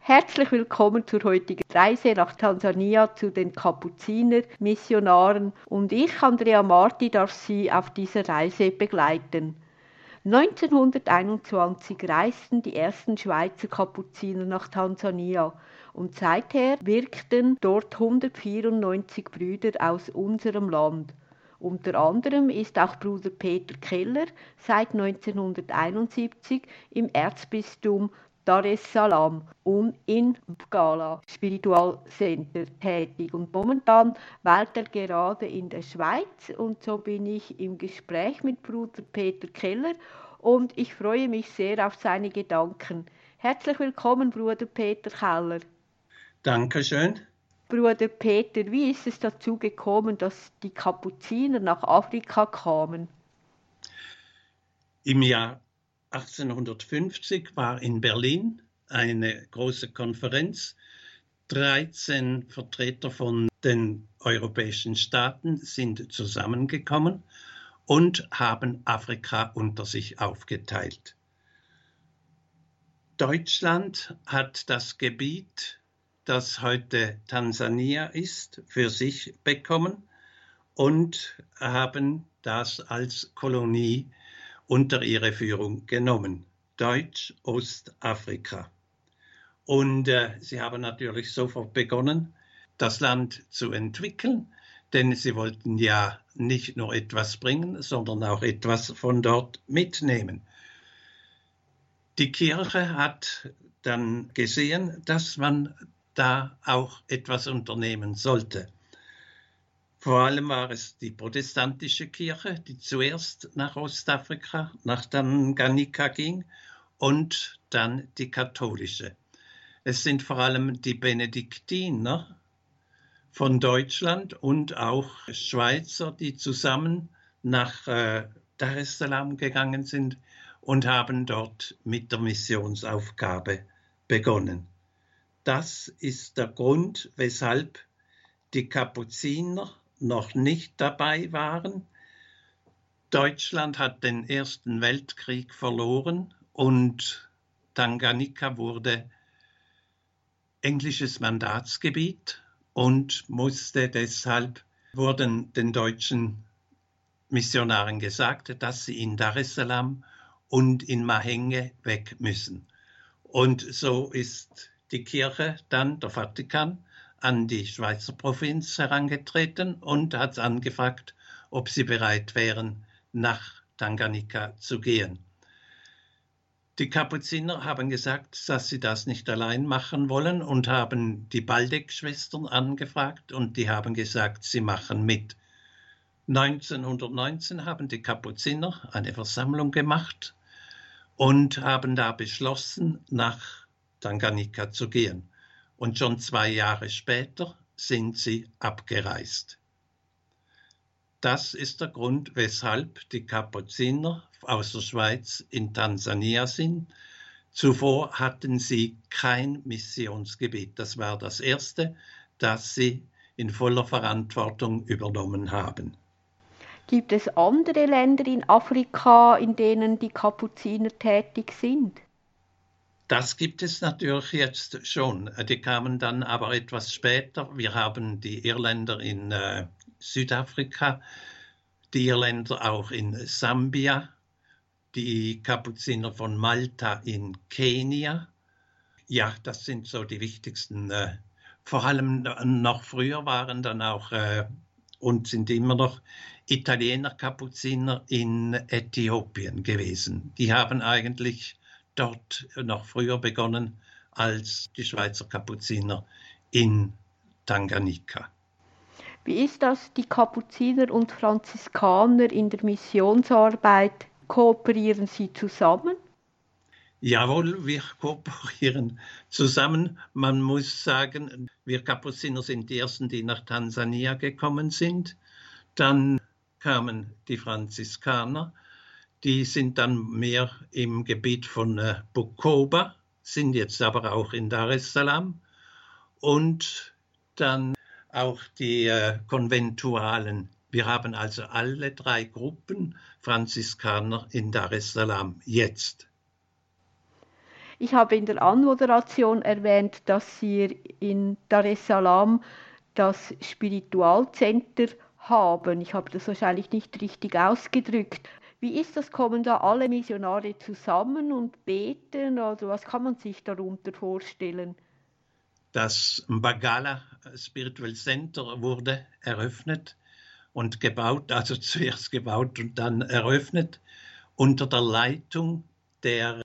Herzlich willkommen zur heutigen Reise nach Tansania zu den Kapuziner-Missionaren und ich, Andrea Marti, darf Sie auf dieser Reise begleiten. 1921 reisten die ersten Schweizer Kapuziner nach Tansania und seither wirkten dort 194 Brüder aus unserem Land. Unter anderem ist auch Bruder Peter Keller seit 1971 im Erzbistum Dar es Salaam und in Bgala Spiritual Center tätig und momentan weilt er gerade in der Schweiz und so bin ich im Gespräch mit Bruder Peter Keller und ich freue mich sehr auf seine Gedanken. Herzlich willkommen, Bruder Peter Keller. Dankeschön. Bruder Peter, wie ist es dazu gekommen, dass die Kapuziner nach Afrika kamen? Im Jahr 1850 war in Berlin eine große Konferenz. 13 Vertreter von den europäischen Staaten sind zusammengekommen und haben Afrika unter sich aufgeteilt. Deutschland hat das Gebiet, das heute Tansania ist, für sich bekommen und haben das als Kolonie unter ihre Führung genommen, Deutsch-Ostafrika. Und sie haben natürlich sofort begonnen, das Land zu entwickeln, denn sie wollten ja nicht nur etwas bringen, sondern auch etwas von dort mitnehmen. Die Kirche hat dann gesehen, dass man da auch etwas unternehmen sollte. Vor allem war es die protestantische Kirche, die zuerst nach Ostafrika, nach Tanganyika ging und dann die katholische. Es sind vor allem die Benediktiner von Deutschland und auch Schweizer, die zusammen nach Dar es Salaam gegangen sind und haben dort mit der Missionsaufgabe begonnen. Das ist der Grund, weshalb die Kapuziner noch nicht dabei waren. Deutschland hat den Ersten Weltkrieg verloren und Tanganyika wurde englisches Mandatsgebiet und wurden den deutschen Missionaren gesagt, dass sie in Dar es Salaam und in Mahenge weg müssen. Und so ist die Kirche dann, der Vatikan, an die Schweizer Provinz herangetreten und hat angefragt, ob sie bereit wären, nach Tanganyika zu gehen. Die Kapuziner haben gesagt, dass sie das nicht allein machen wollen und haben die Baldeck-Schwestern angefragt und die haben gesagt, sie machen mit. 1919 haben die Kapuziner eine Versammlung gemacht und haben da beschlossen, nach Tanganyika zu gehen. Und schon 2 Jahre später sind sie abgereist. Das ist der Grund, weshalb die Kapuziner aus der Schweiz in Tansania sind. Zuvor hatten sie kein Missionsgebiet. Das war das erste, das sie in voller Verantwortung übernommen haben. Gibt es andere Länder in Afrika, in denen die Kapuziner tätig sind? Das gibt es natürlich jetzt schon. Die kamen dann aber etwas später. Wir haben die Irländer in Südafrika, die Irländer auch in Sambia, die Kapuziner von Malta in Kenia. Ja, das sind so die wichtigsten. Vor allem noch früher waren dann auch und sind immer noch Italiener Kapuziner in Äthiopien gewesen. Die haben eigentlich dort noch früher begonnen als die Schweizer Kapuziner in Tanganyika. Wie ist das? Die Kapuziner und Franziskaner in der Missionsarbeit, kooperieren sie zusammen? Jawohl, wir kooperieren zusammen. Man muss sagen, wir Kapuziner sind die Ersten, die nach Tansania gekommen sind. Dann kamen die Franziskaner. Die sind dann mehr im Gebiet von Bukoba, sind jetzt aber auch in Dar es Salaam. Und dann auch die Konventualen. Wir haben also alle 3 Gruppen Franziskaner in Dar es Salaam jetzt. Ich habe in der Anmoderation erwähnt, dass Sie in Dar es Salaam das Spiritualcenter haben. Ich habe das wahrscheinlich nicht richtig ausgedrückt. Wie ist das? Kommen da alle Missionare zusammen und beten? Also was kann man sich darunter vorstellen? Das Mbagala Spiritual Center wurde eröffnet und gebaut, also zuerst gebaut und dann eröffnet, unter der Leitung der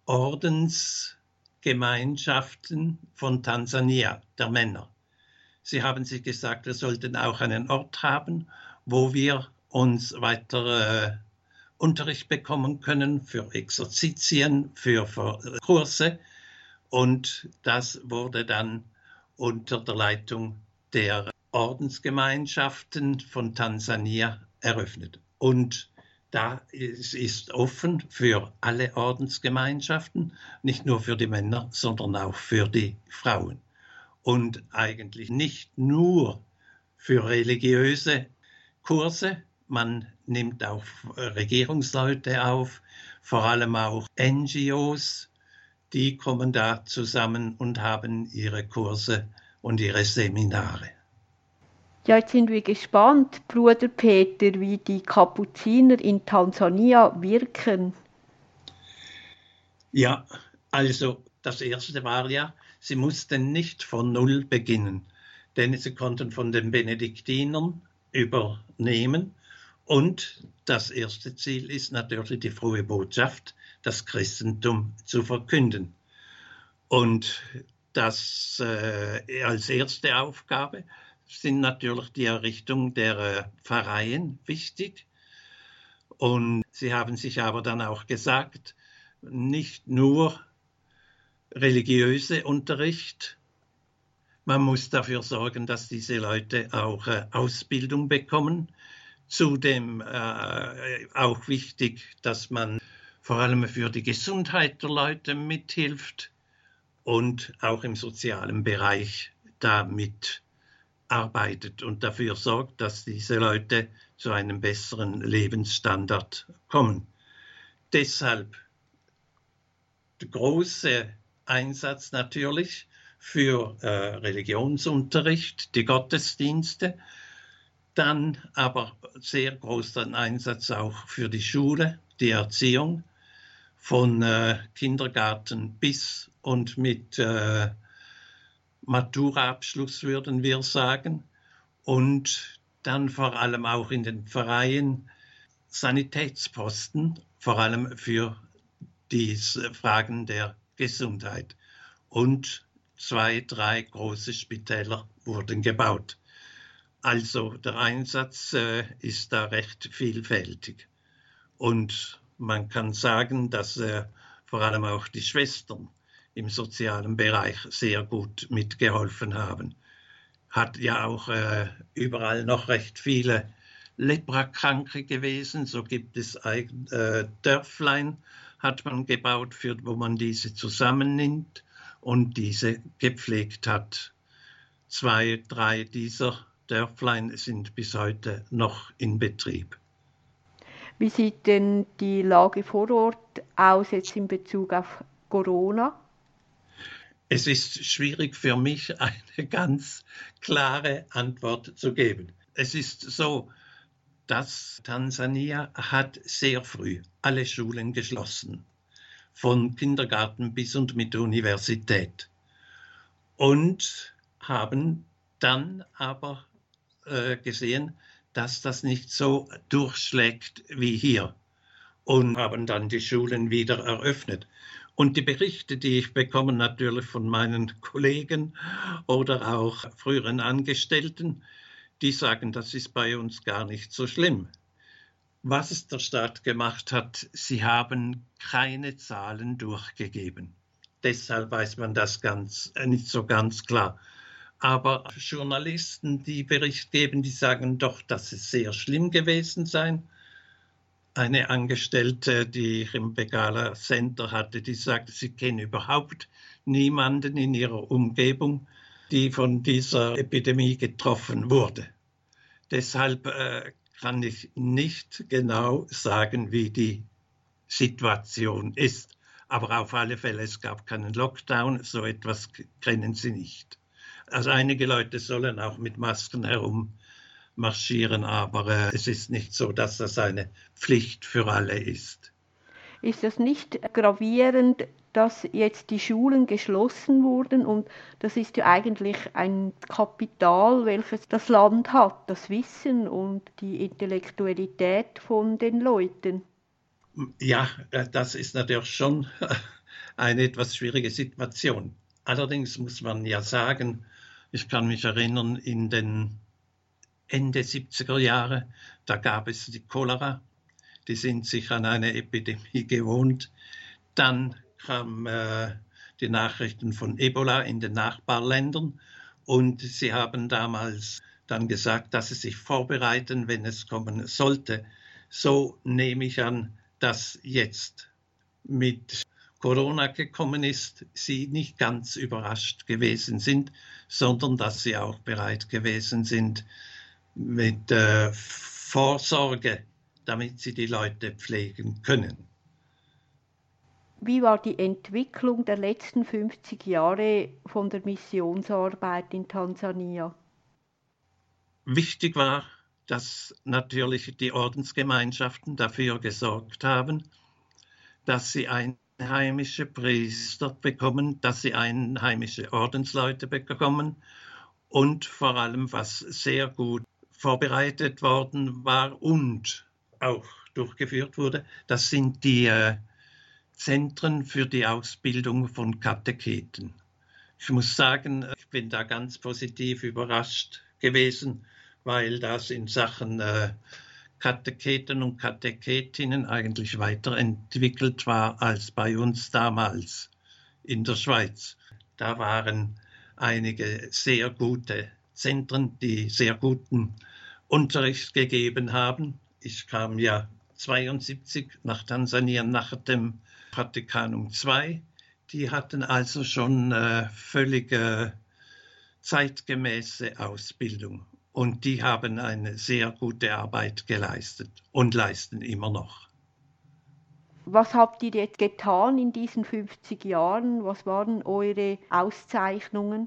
Ordensgemeinschaften von Tansania, der Männer. Sie haben sich gesagt, wir sollten auch einen Ort haben, wo wir uns weiter Unterricht bekommen können für Exerzitien, für Kurse. Und das wurde dann unter der Leitung der Ordensgemeinschaften von Tansania eröffnet. Und da ist offen für alle Ordensgemeinschaften, nicht nur für die Männer, sondern auch für die Frauen. Und eigentlich nicht nur für religiöse Kurse, man nimmt auch Regierungsleute auf, vor allem auch NGOs, die kommen da zusammen und haben ihre Kurse und ihre Seminare. Ja, jetzt sind wir gespannt, Bruder Peter, wie die Kapuziner in Tansania wirken. Ja, also das erste war ja, sie mussten nicht von Null beginnen, denn sie konnten von den Benediktinern übernehmen. Und das erste Ziel ist natürlich die frohe Botschaft, das Christentum zu verkünden. Und das als erste Aufgabe sind natürlich die Errichtung der Pfarreien wichtig. Und sie haben sich aber dann auch gesagt, nicht nur religiöse Unterricht, man muss dafür sorgen, dass diese Leute auch Ausbildung bekommen. Zudem auch wichtig, dass man vor allem für die Gesundheit der Leute mithilft und auch im sozialen Bereich damit arbeitet und dafür sorgt, dass diese Leute zu einem besseren Lebensstandard kommen. Deshalb der große Einsatz natürlich für Religionsunterricht, die Gottesdienste, dann aber sehr großen Einsatz auch für die Schule, die Erziehung von Kindergarten bis und mit Maturaabschluss, würden wir sagen. Und dann vor allem auch in den Pfarreien Sanitätsposten, vor allem für die Fragen der Gesundheit. Und 2, 3 große Spitäler wurden gebaut. Also der Einsatz ist da recht vielfältig. Und man kann sagen, dass vor allem auch die Schwestern im sozialen Bereich sehr gut mitgeholfen haben. Hat ja auch überall noch recht viele Leprakranke gewesen. So gibt es Dörflein, hat man gebaut, wo man diese zusammennimmt und diese gepflegt hat. 2, 3 dieser Dörflein sind bis heute noch in Betrieb. Wie sieht denn die Lage vor Ort aus jetzt in Bezug auf Corona? Es ist schwierig für mich, eine ganz klare Antwort zu geben. Es ist so, dass Tansania hat sehr früh alle Schulen geschlossen, von Kindergarten bis und mit Universität. Und haben dann aber gesehen, dass das nicht so durchschlägt wie hier. Und haben dann die Schulen wieder eröffnet. Und die Berichte, die ich bekomme, natürlich von meinen Kollegen oder auch früheren Angestellten, die sagen, das ist bei uns gar nicht so schlimm. Was der Staat gemacht hat, sie haben keine Zahlen durchgegeben. Deshalb weiß man das nicht so ganz klar. Aber Journalisten, die Bericht geben, die sagen doch, dass es sehr schlimm gewesen sei. Eine Angestellte, die ich im Begala Center hatte, die sagte, sie kennen überhaupt niemanden in ihrer Umgebung, die von dieser Epidemie getroffen wurde. Deshalb kann ich nicht genau sagen, wie die Situation ist. Aber auf alle Fälle, es gab keinen Lockdown, so etwas kennen sie nicht. Also einige Leute sollen auch mit Masken herummarschieren, aber es ist nicht so, dass das eine Pflicht für alle ist. Ist das nicht gravierend, dass jetzt die Schulen geschlossen wurden? Und das ist ja eigentlich ein Kapital, welches das Land hat, das Wissen und die Intellektualität von den Leuten. Ja, das ist natürlich schon eine etwas schwierige Situation. Allerdings muss man ja sagen, ich kann mich erinnern, in den Ende 70er Jahre, da gab es die Cholera, die sind sich an eine Epidemie gewohnt. Dann kamen die Nachrichten von Ebola in den Nachbarländern und sie haben damals dann gesagt, dass sie sich vorbereiten, wenn es kommen sollte. So nehme ich an, dass jetzt mit Corona gekommen ist, sie nicht ganz überrascht gewesen sind, sondern dass sie auch bereit gewesen sind mit Vorsorge, damit sie die Leute pflegen können. Wie war die Entwicklung der letzten 50 Jahre von der Missionsarbeit in Tansania? Wichtig war, dass natürlich die Ordensgemeinschaften dafür gesorgt haben, dass sie einheimische Priester bekommen, dass sie einheimische Ordensleute bekommen und vor allem, was sehr gut vorbereitet worden war und auch durchgeführt wurde, das sind die Zentren für die Ausbildung von Katecheten. Ich muss sagen, ich bin da ganz positiv überrascht gewesen, weil das in Sachen Katecheten und Katechetinnen eigentlich weiterentwickelt war als bei uns damals in der Schweiz. Da waren einige sehr gute Zentren, die sehr guten Unterricht gegeben haben. Ich kam ja 1972 nach Tansania nach dem Vatikanum II. Die hatten also schon völlig zeitgemäße Ausbildung. Und die haben eine sehr gute Arbeit geleistet und leisten immer noch. Was habt ihr jetzt getan in diesen 50 Jahren? Was waren eure Auszeichnungen?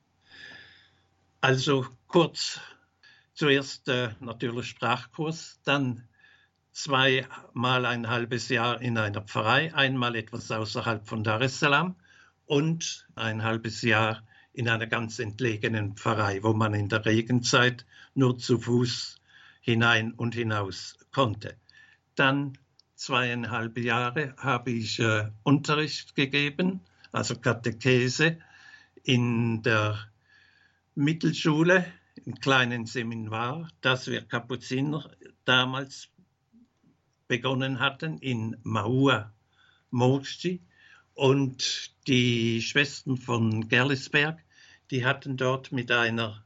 Also kurz, zuerst natürlich Sprachkurs, dann 2-mal ein halbes Jahr in einer Pfarrei, einmal etwas außerhalb von Dar es Salaam und ein halbes Jahr in einer ganz entlegenen Pfarrei, wo man in der Regenzeit nur zu Fuß hinein und hinaus konnte. Dann 2,5 Jahre habe ich Unterricht gegeben, also Katechese in der Mittelschule, im kleinen Seminar, das wir Kapuziner damals begonnen hatten in Maua Morschi. Und die Schwestern von Gerlisberg, die hatten dort mit einer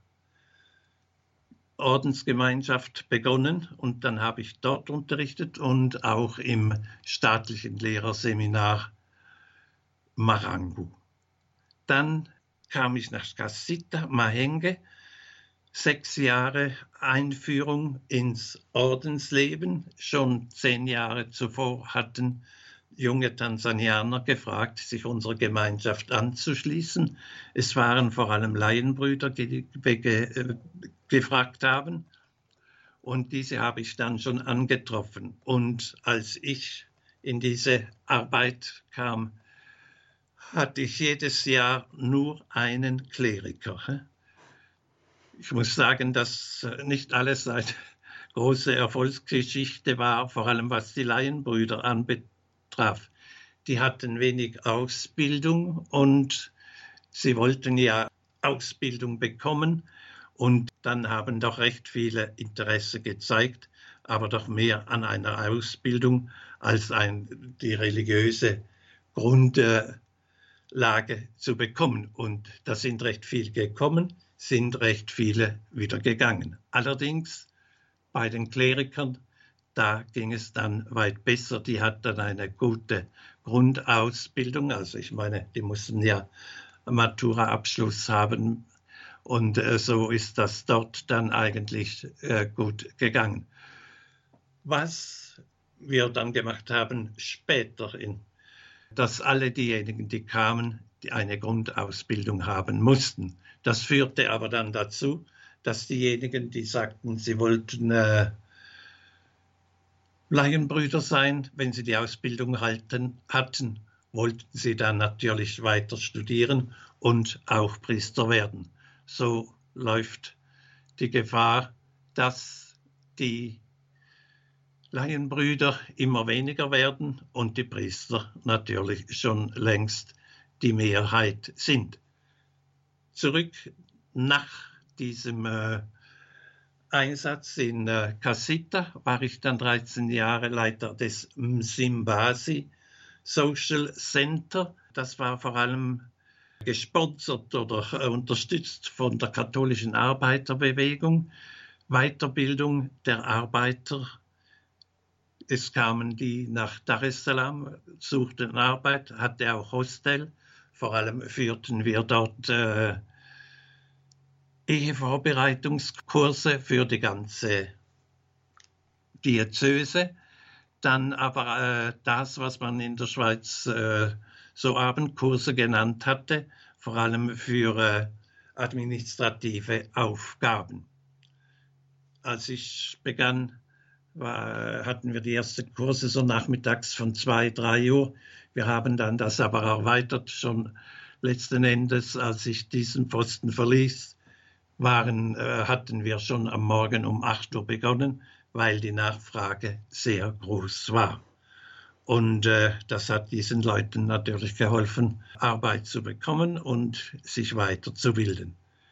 Ordensgemeinschaft begonnen und dann habe ich dort unterrichtet und auch im staatlichen Lehrerseminar Marangu. Dann kam ich nach Casita Mahenge, 6 Jahre Einführung ins Ordensleben. Schon 10 Jahre zuvor hatten junge Tansanianer gefragt, sich unserer Gemeinschaft anzuschließen. Es waren vor allem Laienbrüder, die gefragt haben. Und diese habe ich dann schon angetroffen. Und als ich in diese Arbeit kam, hatte ich jedes Jahr nur einen Kleriker. Ich muss sagen, dass nicht alles eine große Erfolgsgeschichte war, vor allem was die Laienbrüder anbetraf. Die hatten wenig Ausbildung und sie wollten ja Ausbildung bekommen und dann haben doch recht viele Interesse gezeigt, aber doch mehr an einer Ausbildung als die religiöse Grundlage zu bekommen. Und da sind recht viele gekommen, sind recht viele wieder gegangen. Allerdings bei den Klerikern, da ging es dann weit besser. Die hatten eine gute Grundausbildung. Also ich meine, die mussten ja Matura-Abschluss haben. Und so ist das dort dann eigentlich gut gegangen. Was wir dann gemacht haben später in dass alle diejenigen, die kamen, eine Grundausbildung haben mussten. Das führte aber dann dazu, dass diejenigen, die sagten, sie wollten Laienbrüder sein, wenn sie die Ausbildung hatten, wollten sie dann natürlich weiter studieren und auch Priester werden. So läuft die Gefahr, dass die Laienbrüder immer weniger werden und die Priester natürlich schon längst die Mehrheit sind. Zurück nach diesem Einsatz in Casita war ich dann 13 Jahre Leiter des Msimbasi Social Center. Das war vor allem gesponsert oder unterstützt von der katholischen Arbeiterbewegung, Weiterbildung der Arbeiter. Es kamen die nach Dar es Salaam, suchten Arbeit, hatte auch Hostel. Vor allem führten wir dort Ehevorbereitungskurse für die ganze Diözese. Dann aber das, was man in der Schweiz so Abendkurse genannt hatte, vor allem für administrative Aufgaben. Als ich begann, hatten wir die ersten Kurse so nachmittags von 2, 3 Uhr. Wir haben dann das aber erweitert, schon letzten Endes, als ich diesen Posten verließ, hatten wir schon am Morgen um 8 Uhr begonnen, weil die Nachfrage sehr groß war. Und das hat diesen Leuten natürlich geholfen, Arbeit zu bekommen und sich weiterzubilden.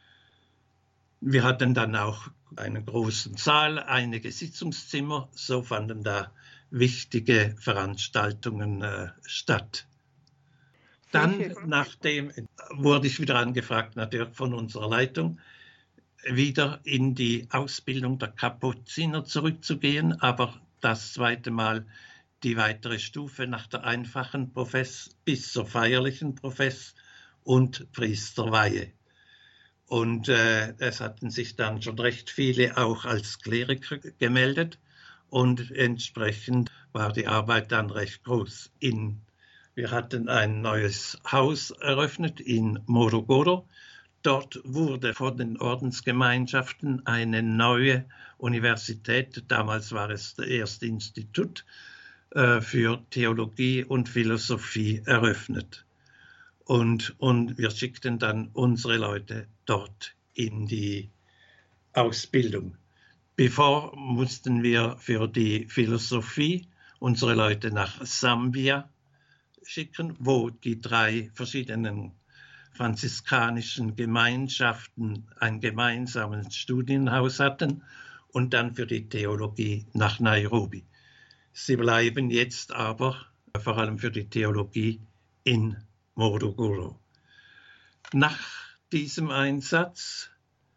Wir hatten dann auch einen großen Saal, einige Sitzungszimmer, so fanden da wichtige Veranstaltungen statt. Dann, nachdem, wurde ich wieder angefragt, natürlich von unserer Leitung, wieder in die Ausbildung der Kapuziner zurückzugehen, aber das zweite Mal die weitere Stufe nach der einfachen Profess bis zur feierlichen Profess und Priesterweihe. Und es hatten sich dann schon recht viele auch als Kleriker gemeldet und entsprechend war die Arbeit dann recht groß. Wir hatten ein neues Haus eröffnet in Morogoro. Dort wurde von den Ordensgemeinschaften eine neue Universität, damals war es das erste Institut für Theologie und Philosophie eröffnet. Und wir schickten dann unsere Leute dort in die Ausbildung. Bevor mussten wir für die Philosophie unsere Leute nach Sambia schicken, wo die 3 verschiedenen franziskanischen Gemeinschaften ein gemeinsames Studienhaus hatten und dann für die Theologie nach Nairobi. Sie bleiben jetzt aber vor allem für die Theologie in Morogoro. Nach diesem Einsatz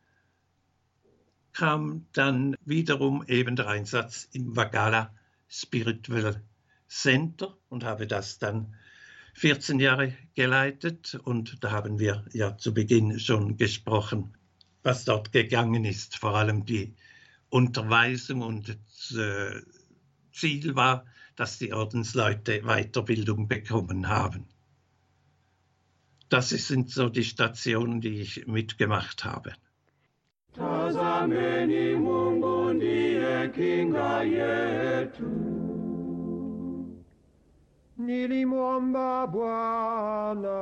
kam dann wiederum eben der Einsatz im Wagala Spiritual Center und habe das dann 14 Jahre geleitet und da haben wir ja zu Beginn schon gesprochen, was dort gegangen ist. Vor allem die Unterweisung und das Ziel war, dass die Ordensleute Weiterbildung bekommen haben. Das sind so die Stationen, die ich mitgemacht habe. Tazameni Mungu ndiye kinga yetu. Nilimwomba Bwana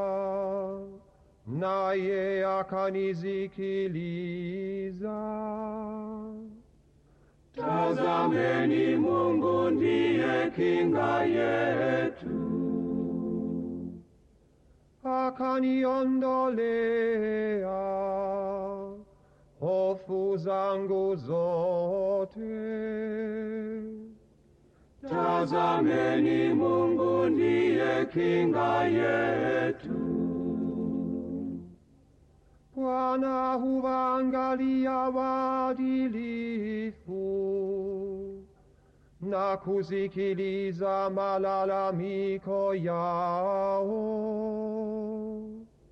naye akanisikiliza. Tazameni Mungu ndiye kinga yetu. Akaniondolea hofu zangu zote. Tazameni Mungu ndiye kinga yetu. Bwana huwaangalia waadilifu na kusikiliza malalamiko yao.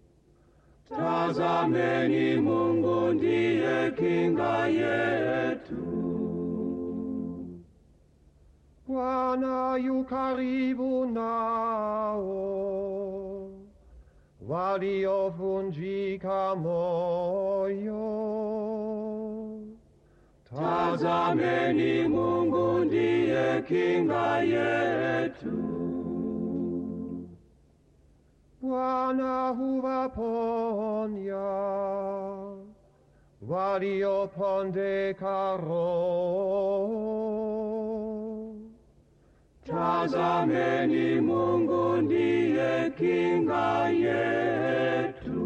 Tazameni Mungu ndiye kinga yetu. Bwana yu karibu nao waliovunjika moyo. Tazameni, Mungu ndiye kinga yetu. Bwana huwaponya waliopondeka roho. Tazameni, Mungu ndiye kinga yetu.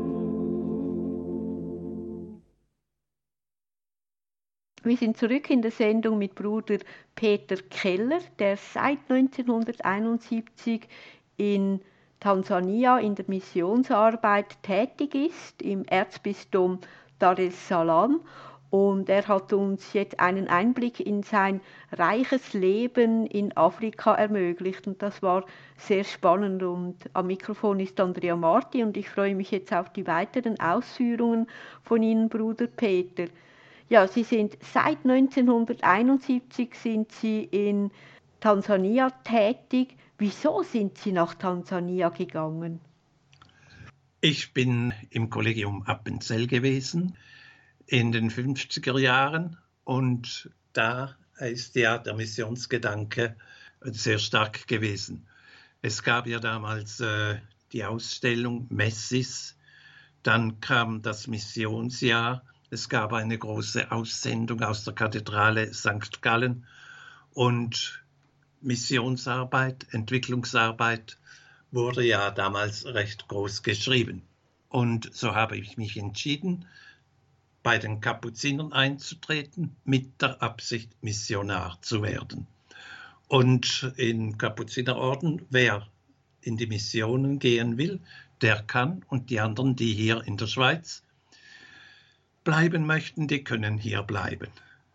Wir sind zurück in der Sendung mit Bruder Peter Keller, der seit 1971 in Tansania in der Missionsarbeit tätig ist, im Erzbistum Dar es Salaam. Und er hat uns jetzt einen Einblick in sein reiches Leben in Afrika ermöglicht. Und das war sehr spannend. Und am Mikrofon ist Andrea Marti und ich freue mich jetzt auf die weiteren Ausführungen von Ihnen, Bruder Peter. Ja, Sie sind seit 1971 sind Sie in Tansania tätig. Wieso sind Sie nach Tansania gegangen? Ich bin im Kollegium Appenzell gewesen in den 50er Jahren und da ist ja der Missionsgedanke sehr stark gewesen. Es gab ja damals die Ausstellung Messis, dann kam das Missionsjahr, es gab eine große Aussendung aus der Kathedrale St. Gallen und Missionsarbeit, Entwicklungsarbeit wurde ja damals recht groß geschrieben. Und so habe ich mich entschieden, bei den Kapuzinern einzutreten, mit der Absicht, Missionar zu werden. Und im Kapuzinerorden, wer in die Missionen gehen will, der kann, und die anderen, die hier in der Schweiz bleiben möchten, die können hier bleiben.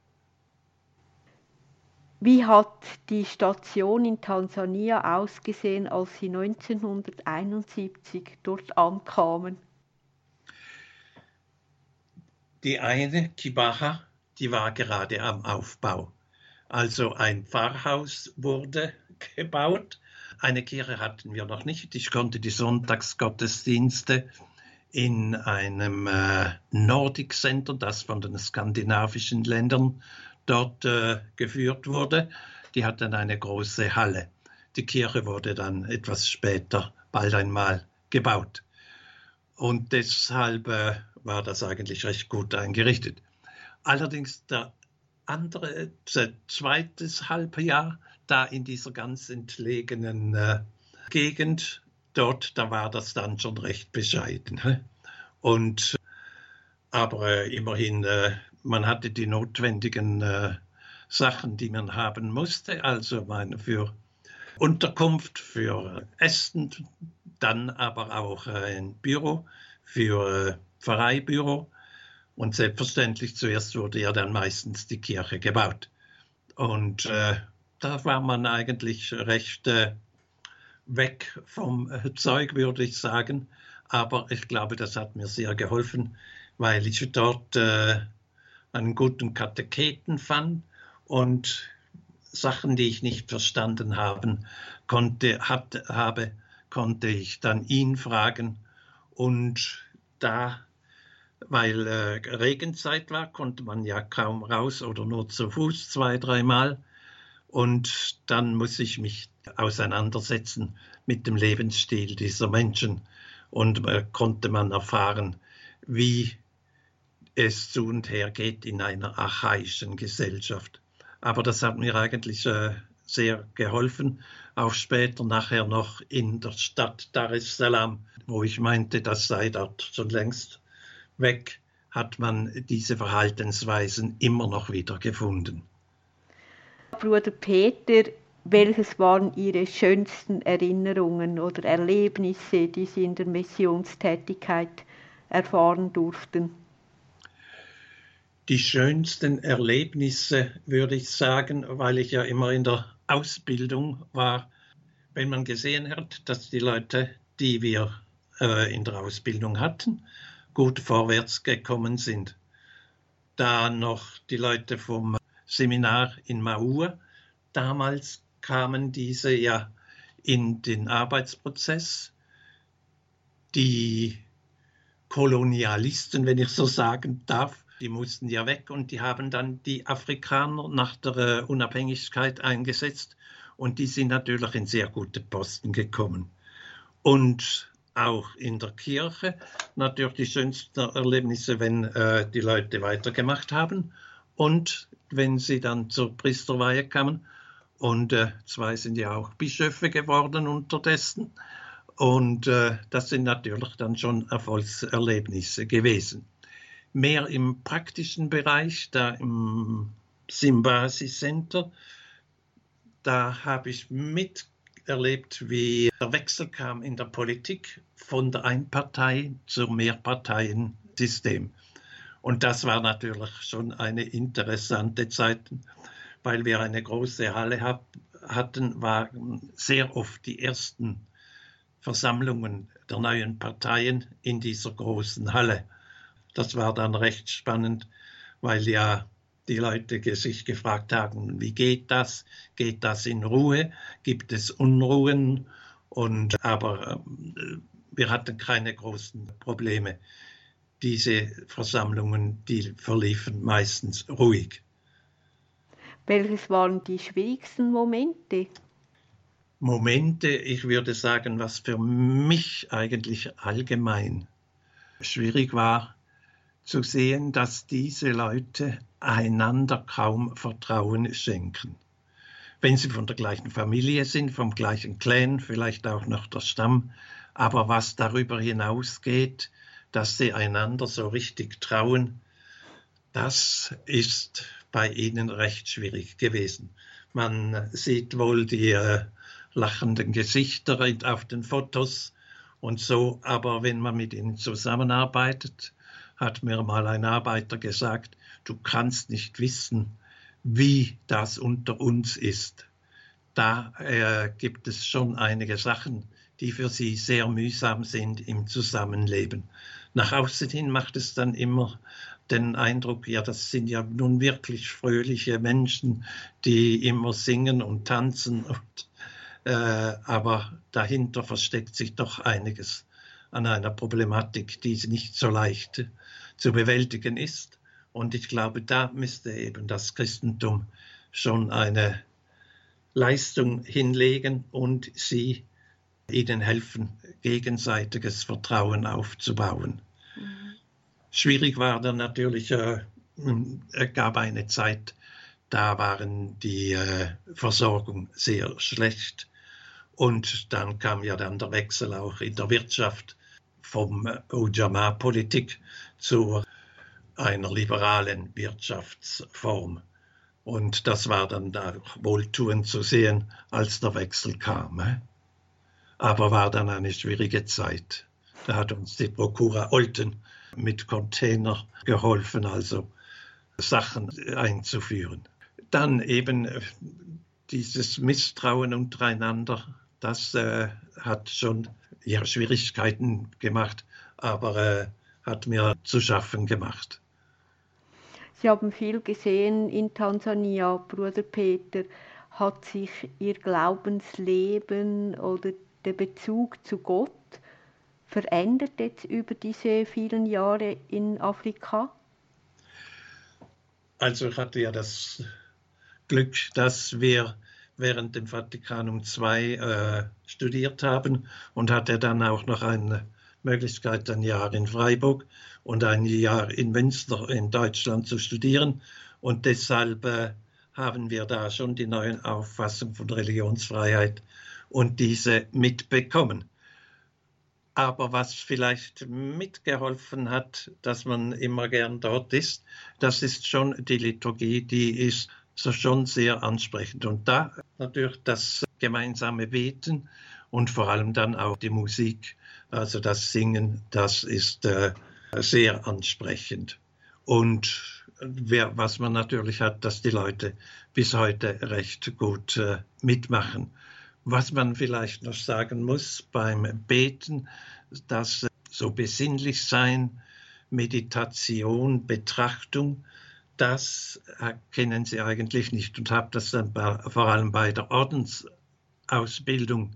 Wie hat die Station in Tansania ausgesehen, als Sie 1971 dort ankamen? Die eine, Kibaha, die war gerade am Aufbau. Also ein Pfarrhaus wurde gebaut. Eine Kirche hatten wir noch nicht. Ich konnte die Sonntagsgottesdienste in einem Nordic Center, das von den skandinavischen Ländern dort geführt wurde. Die hatten eine große Halle. Die Kirche wurde dann etwas später bald einmal gebaut. Und deshalb war das eigentlich recht gut eingerichtet. Allerdings das zweite Halbjahr da in dieser ganz entlegenen Gegend, dort, da war das dann schon recht bescheiden. Und aber immerhin, man hatte die notwendigen Sachen, die man haben musste, also für Unterkunft, für Essen, dann aber auch ein Büro für Pfarreibüro und selbstverständlich zuerst wurde ja dann meistens die Kirche gebaut. Und da war man eigentlich recht weg vom Zeug, würde ich sagen. Aber ich glaube, das hat mir sehr geholfen, weil ich dort einen guten Katecheten fand und Sachen, die ich nicht verstanden konnte ich dann ihn fragen. Und da, weil Regenzeit war, konnte man ja kaum raus oder nur zu Fuß 2-3 Mal. Und dann muss ich mich auseinandersetzen mit dem Lebensstil dieser Menschen. Und konnte man erfahren, wie es zu und her geht in einer archaischen Gesellschaft. Aber das hat mir eigentlich sehr geholfen, auch später nachher noch in der Stadt Dar es Salaam, wo ich meinte, das sei dort schon längst weg, hat man diese Verhaltensweisen immer noch wieder gefunden. Bruder Peter, welches waren Ihre schönsten Erinnerungen oder Erlebnisse, die Sie in der Missionstätigkeit erfahren durften? Die schönsten Erlebnisse, würde ich sagen, weil ich ja immer in der Ausbildung war, wenn man gesehen hat, dass die Leute, die wir in der Ausbildung hatten, gut vorwärts gekommen sind. Da noch die Leute vom Seminar in Maua, damals kamen diese ja in den Arbeitsprozess. Die Kolonialisten, wenn ich so sagen darf, die mussten ja weg und die haben dann die Afrikaner nach der Unabhängigkeit eingesetzt und die sind natürlich in sehr gute Posten gekommen. Und auch in der Kirche natürlich die schönsten Erlebnisse, wenn die Leute weitergemacht haben und wenn sie dann zur Priesterweihe kamen. Und 2 sind ja auch Bischöfe geworden unterdessen. Und das sind natürlich dann schon Erfolgserlebnisse gewesen. Mehr im praktischen Bereich, da im Simbasi Center, da habe ich miterlebt, wie der Wechsel kam in der Politik von der Einpartei- zum Mehrparteiensystem. Und das war natürlich schon eine interessante Zeit, weil wir eine große Halle hatten, waren sehr oft die ersten Versammlungen der neuen Parteien in dieser großen Halle. Das war dann recht spannend, weil ja die Leute sich gefragt haben, wie geht das? Geht das in Ruhe? Gibt es Unruhen? Aber wir hatten keine großen Probleme. Diese Versammlungen, die verliefen meistens ruhig. Welches waren die schwierigsten Momente? Ich würde sagen, was für mich eigentlich allgemein schwierig war, zu sehen, dass diese Leute einander kaum Vertrauen schenken. Wenn sie von der gleichen Familie sind, vom gleichen Clan, vielleicht auch noch der Stamm, aber was darüber hinausgeht, dass sie einander so richtig trauen, das ist bei ihnen recht schwierig gewesen. Man sieht wohl die lachenden Gesichter auf den Fotos und so, aber wenn man mit ihnen zusammenarbeitet, hat mir mal ein Arbeiter gesagt, du kannst nicht wissen, wie das unter uns ist. Da gibt es schon einige Sachen, die für sie sehr mühsam sind im Zusammenleben. Nach außen hin macht es dann immer den Eindruck, ja, das sind ja nun wirklich fröhliche Menschen, die immer singen und tanzen. Aber dahinter versteckt sich doch einiges an einer Problematik, die nicht so leicht zu bewältigen ist. Und ich glaube, da müsste eben das Christentum schon eine Leistung hinlegen und sie ihnen helfen, gegenseitiges Vertrauen aufzubauen. Mhm. Schwierig war dann natürlich, gab eine Zeit, da waren die Versorgung sehr schlecht. Und dann kam ja dann der Wechsel auch in der Wirtschaft vom Ujamaa-Politik zu einer liberalen Wirtschaftsform. Und das war dann auch wohltuend zu sehen, als der Wechsel kam. Aber war dann eine schwierige Zeit. Da hat uns die Prokura Olten mit Container geholfen, also Sachen einzuführen. Dann eben dieses Misstrauen untereinander, das hat schon Schwierigkeiten gemacht, aber hat mir zu schaffen gemacht. Sie haben viel gesehen in Tansania, Bruder Peter. Hat sich Ihr Glaubensleben oder der Bezug zu Gott verändert jetzt über diese vielen Jahre in Afrika? Also ich hatte ja das Glück, dass wir während dem Vatikanum II studiert haben und hatte dann auch noch eine Möglichkeit, ein Jahr in Freiburg und ein Jahr in Münster in Deutschland zu studieren. Und deshalb haben wir da schon die neue Auffassung von Religionsfreiheit und diese mitbekommen. Aber was vielleicht mitgeholfen hat, dass man immer gern dort ist, das ist schon die Liturgie, die ist so schon sehr ansprechend. Und da natürlich das gemeinsame Beten und vor allem dann auch die Musik, also das Singen, das ist sehr ansprechend. Und was man natürlich hat, dass die Leute bis heute recht gut mitmachen. Was man vielleicht noch sagen muss beim Beten, dass so besinnlich sein, Meditation, Betrachtung, Das kennen sie eigentlich nicht und habe das dann vor allem bei der Ordensausbildung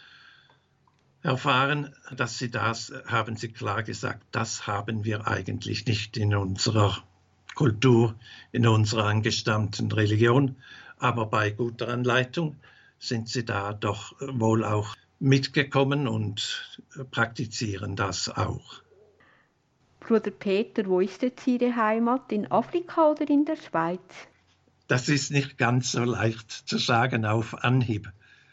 erfahren, dass sie das, haben sie klar gesagt, das haben wir eigentlich nicht in unserer Kultur, in unserer angestammten Religion. Aber bei guter Anleitung sind sie da doch wohl auch mitgekommen und praktizieren das auch. Bruder Peter, wo ist jetzt Ihre Heimat? In Afrika oder in der Schweiz? Das ist nicht ganz so leicht zu sagen auf Anhieb.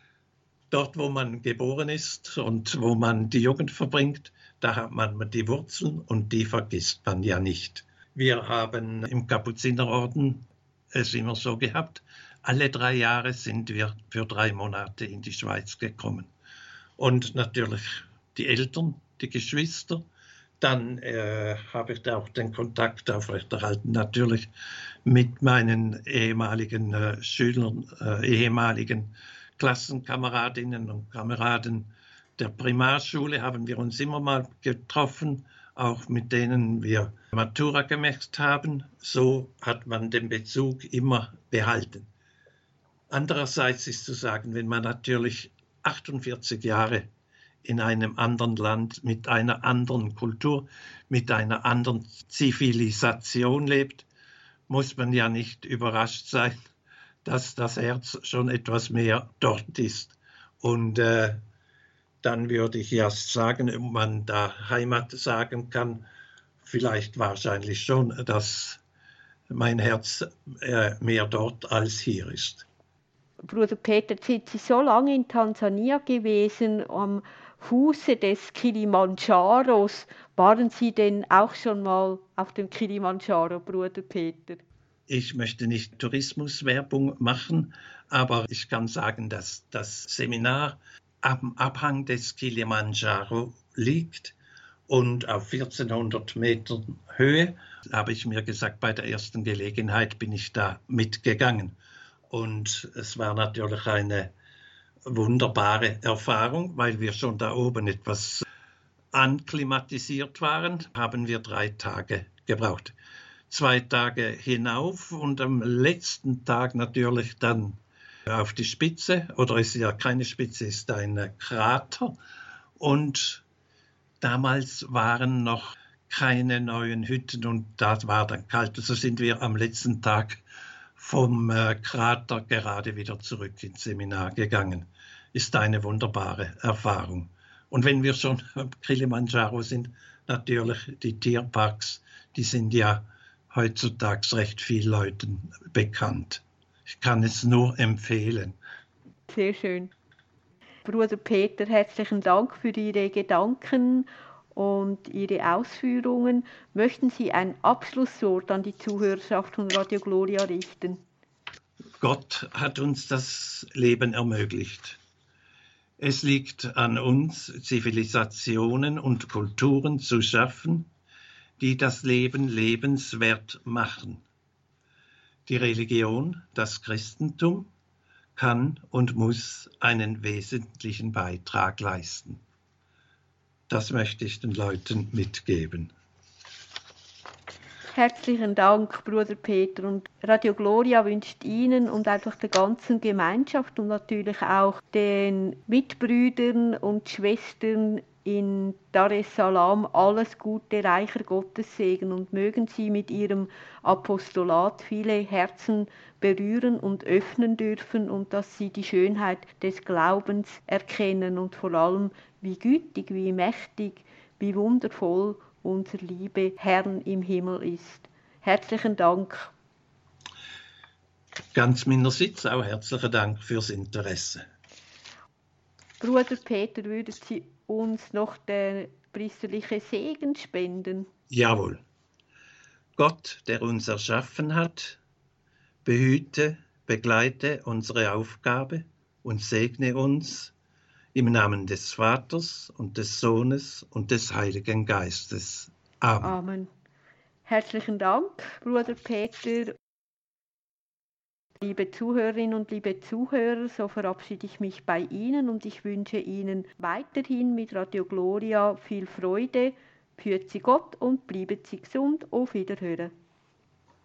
Dort, wo man geboren ist und wo man die Jugend verbringt, da hat man die Wurzeln und die vergisst man ja nicht. Wir haben im Kapuzinerorden es immer so gehabt, alle 3 Jahre sind wir für 3 Monate in die Schweiz gekommen. Und natürlich die Eltern, die Geschwister. Dann habe ich da auch den Kontakt aufrechterhalten, natürlich mit meinen ehemaligen Schülern, ehemaligen Klassenkameradinnen und Kameraden der Primarschule haben wir uns immer mal getroffen, auch mit denen wir Matura gemacht haben. So hat man den Bezug immer behalten. Andererseits ist zu sagen, wenn man natürlich 48 Jahre in einem anderen Land mit einer anderen Kultur, mit einer anderen Zivilisation lebt, muss man ja nicht überrascht sein, dass das Herz schon etwas mehr dort ist. Und dann würde ich erst sagen, ob man da Heimat sagen kann, vielleicht wahrscheinlich schon, dass mein Herz mehr dort als hier ist. Bruder Peter, sind Sie so lange in Tansania gewesen, am Fuße des Kilimandscharos? Waren Sie denn auch schon mal auf dem Kilimandscharo, Bruder Peter? Ich möchte nicht Tourismuswerbung machen, aber ich kann sagen, dass das Seminar am Abhang des Kilimandscharu liegt und auf 1400 Metern Höhe. Habe ich mir gesagt, bei der ersten Gelegenheit bin ich da mitgegangen. Und es war natürlich eine wunderbare Erfahrung, weil wir schon da oben etwas anklimatisiert waren, haben wir 3 Tage gebraucht. 2 Tage hinauf und am letzten Tag natürlich dann auf die Spitze, oder ist ja keine Spitze, ist ein Krater. Und damals waren noch keine neuen Hütten und da war dann kalt. So sind wir am letzten Tag vom Krater gerade wieder zurück ins Seminar gegangen. Ist eine wunderbare Erfahrung. Und wenn wir schon am Kilimandscharu sind, natürlich die Tierparks, die sind ja heutzutage recht vielen Leuten bekannt. Ich kann es nur empfehlen. Sehr schön. Bruder Peter, herzlichen Dank für Ihre Gedanken und Ihre Ausführungen. Möchten Sie ein Abschlusswort an die Zuhörerschaft von Radio Gloria richten? Gott hat uns das Leben ermöglicht. Es liegt an uns, Zivilisationen und Kulturen zu schaffen, die das Leben lebenswert machen. Die Religion, das Christentum, kann und muss einen wesentlichen Beitrag leisten. Das möchte ich den Leuten mitgeben. Herzlichen Dank, Bruder Peter. Und Radio Gloria wünscht Ihnen und einfach der ganzen Gemeinschaft und natürlich auch den Mitbrüdern und Schwestern in Dar es Salaam alles Gute, reicher Gottessegen und mögen Sie mit Ihrem Apostolat viele Herzen berühren und öffnen dürfen und dass Sie die Schönheit des Glaubens erkennen und vor allem, wie gütig, wie mächtig, wie wundervoll unser liebe Herrn im Himmel ist. Herzlichen Dank. Ganz meinerseits auch herzlichen Dank fürs Interesse. Bruder Peter, würden Sie uns noch den priesterlichen Segen spenden? Jawohl. Gott, der uns erschaffen hat, behüte, begleite unsere Aufgabe und segne uns im Namen des Vaters und des Sohnes und des Heiligen Geistes. Amen. Amen. Herzlichen Dank, Bruder Peter. Liebe Zuhörerinnen und liebe Zuhörer, so verabschiede ich mich bei Ihnen und ich wünsche Ihnen weiterhin mit Radio Gloria viel Freude. Pfürt Sie Gott und bleiben Sie gesund. Auf Wiederhören.